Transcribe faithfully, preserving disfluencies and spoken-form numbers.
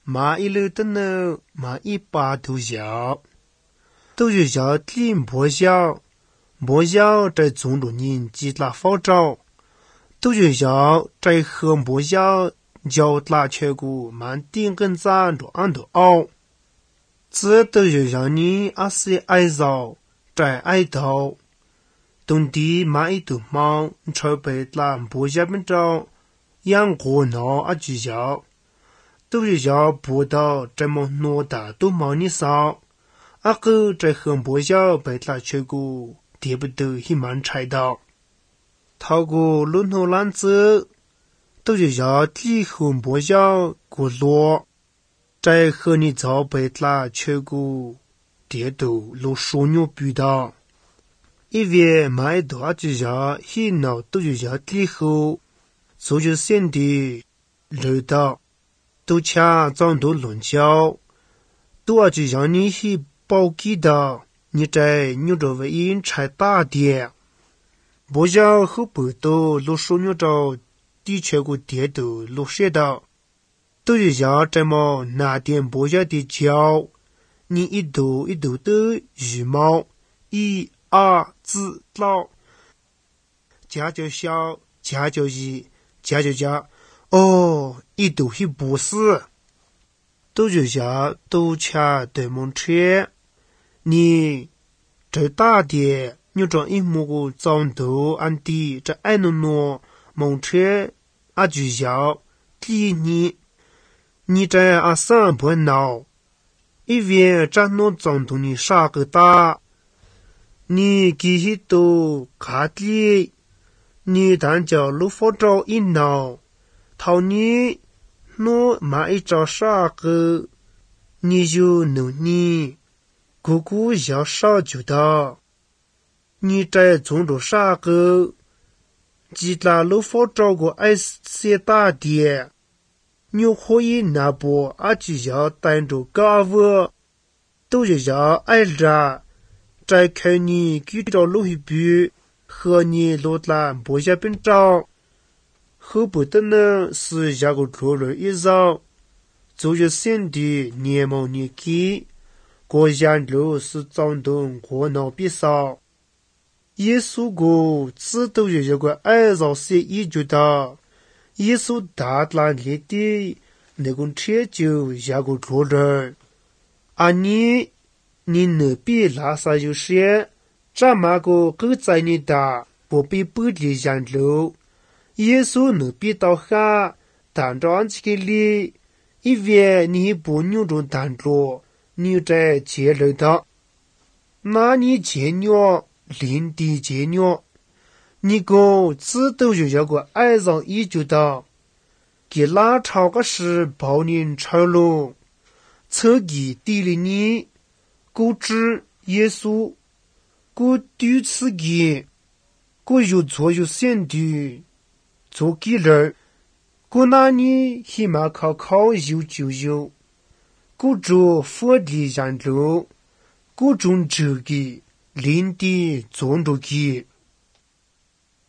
马一路的呢，马一把头小，都是小天破晓，破晓在中中人记拉发照，都是小在和破晓叫拉全国满顶跟赞着安头凹，这都是小你阿是爱造，在爱头，冬地马一头忙，朝北拉破晓本照，养过闹阿聚小。都是要不到这么偌大都忙你少，阿哥在很不小被他全国跌不得一满柴刀，透过轮头篮子，都是要地很不小过落，在和你早被他全国跌都路枢纽逼到，一边买多就要一闹都是要地后，所就显得热到。都恰长都论交，都要就让你去保记的，你在扭着为因才大点，不要后不都路枢纽着的确个跌都路写的，都是要这么拿点不要的交，你一度一度的羽毛，一二字老，加就小，加就一，加就加。哦，一度是不是？都就下都恰对蒙车，你这大的扭着一幕个长头安迪这爱弄弄蒙车啊就下第你，你在阿三不闹，一边这弄长头你啥个大，你继续都卡的，你单叫路发照一闹。讨你诺买一招啥个，你就努你姑姑要少就到，你在种着啥个，其他路发照个爱些大点，你可以拿不阿就要带着干活，都是要爱着，再看你给着路一步，和你路兰不下边照。后不的呢是下个出来一绕，就是显得年毛年纪，国家路是长动国闹比少。耶稣个只都有一个爱绕些一觉得，耶稣大难里的那个车就下个出来，啊你你那边拉萨有些，这么个狗在你的不必不离人路。耶稣能比到下，但着安这个里，一边你不扭中单着，你在接来的，那你接鸟，领地接鸟，你个只都有一个爱上一就的，给拉超个是包人超了，侧给地里你，故知耶稣，故对此给，故有错有显的。做给人，故那你起码考考有就有，故做佛的人路，故种这个领地种着给。